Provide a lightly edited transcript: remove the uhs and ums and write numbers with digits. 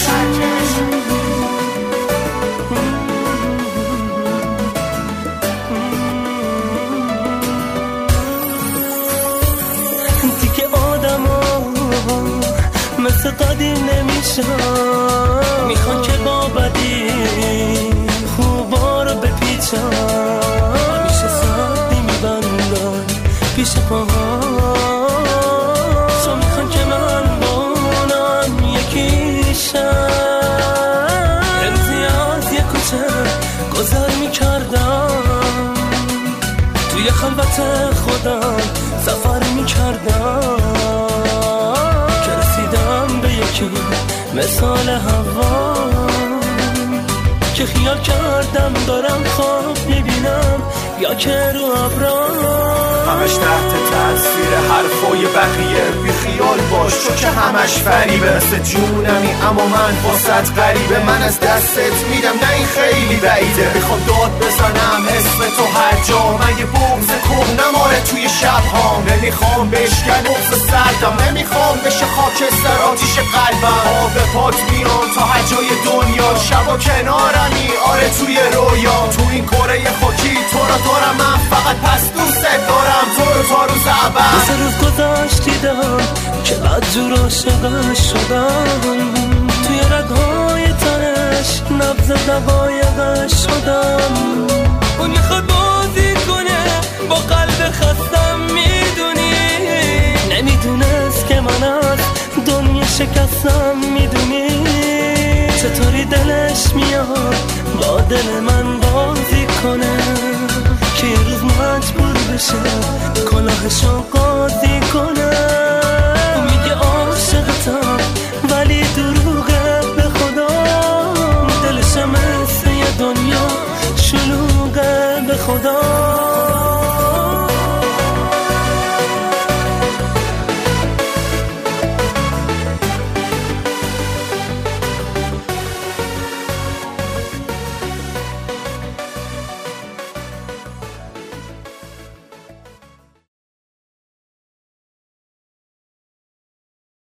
دیگه آدما مثل قدیم نمیشن، میخوان که با بدی خوبا رو بپیچن، همیشه سختی میبندن پیش پاها، چون میخوان که من با اونم یکیشم. امزی از یه کوچه گذر میکردم، توی خلوت خودم سفر میکردم، که رسیدم به یکی مثال هوا، که خیال کردم دارم خواب میبینم یا که رو ابرام. همش تحت تاثیر حرفای بقیه، بی خیال باش چون که همش فریبه، مثل جونمی اما من واسط غریبه. من از دستت میدم نه این خیلی بعیده، میخوام داد بزنم اسم تو هر جا، من یه بغض کهنم آره توی شبهام، نمیخوام بشکن بغض سردم، نمیخوام بشه خاکستر آتیش قلبم. آب پات میام تا هر جای دنیا، شبا کنارمی آره توی رویا، تو این کره خاکی تو را دارم من، فقط پس دوست دارم تو رو تا روز ابد. مثل روز گذشت دیدم که بدجور عاشقش شدم، توی رگهای تنش نبض دقایقش شدم. اون میخواد بازی کنه با قلب خستم، میدونی نمیدونست که من از دنیا شکستم، میدونی چطوری دلش میاد با دل من